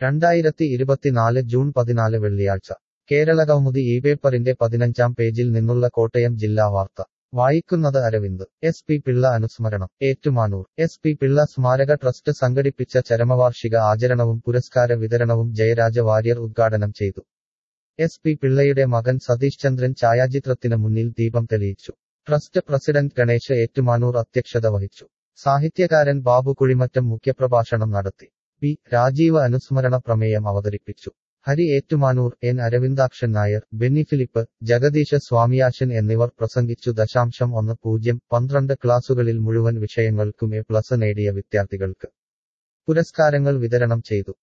2024 June 14 വെള്ളിയാഴ്ച കേരളകൗമുദി ഈ പേപ്പറിന്റെ 15-ാം പേജിൽ നിന്നുള്ള കോട്ടയം ജില്ലാ വാർത്ത വായിക്കുന്നത് അരവിന്ദ്. എസ് പി പിള്ള അനുസ്മരണം. ഏറ്റുമാനൂർ. എസ് പി പിള്ള സ്മാരക ട്രസ്റ്റ് സംഘടിപ്പിച്ച ചരമവാർഷിക ആചരണവും പുരസ്കാര വിതരണവും ജയരാജ വാര്യർ ഉദ്ഘാടനം ചെയ്തു. എസ് പി പിള്ളയുടെ മകൻ സതീഷ് ചന്ദ്രൻ ഛായാചിത്രത്തിന് മുന്നിൽ ദീപം തെളിയിച്ചു. ട്രസ്റ്റ് പ്രസിഡന്റ് ഗണേശ് ഏറ്റുമാനൂർ അധ്യക്ഷത വഹിച്ചു. സാഹിത്യകാരൻ ബാബു കുഴിമറ്റം മുഖ്യപ്രഭാഷണം നടത്തി. പി. രാജീവ് അനുസ്മരണ പ്രമേയം അവതരിപ്പിച്ചു. ഹരി ഏറ്റുമാനൂർ, എൻ അരവിന്ദാക്ഷൻ നായർ, ബെന്നി ഫിലിപ്പ്, ജഗദീശ സ്വാമിയാശൻ എന്നിവർ പ്രസംഗിച്ചു. 0.12 ക്ലാസുകളിൽ മുഴുവൻ വിഷയങ്ങൾക്കും A+ നേടിയ വിദ്യാർത്ഥികൾക്ക് പുരസ്കാരങ്ങൾ വിതരണം ചെയ്തു.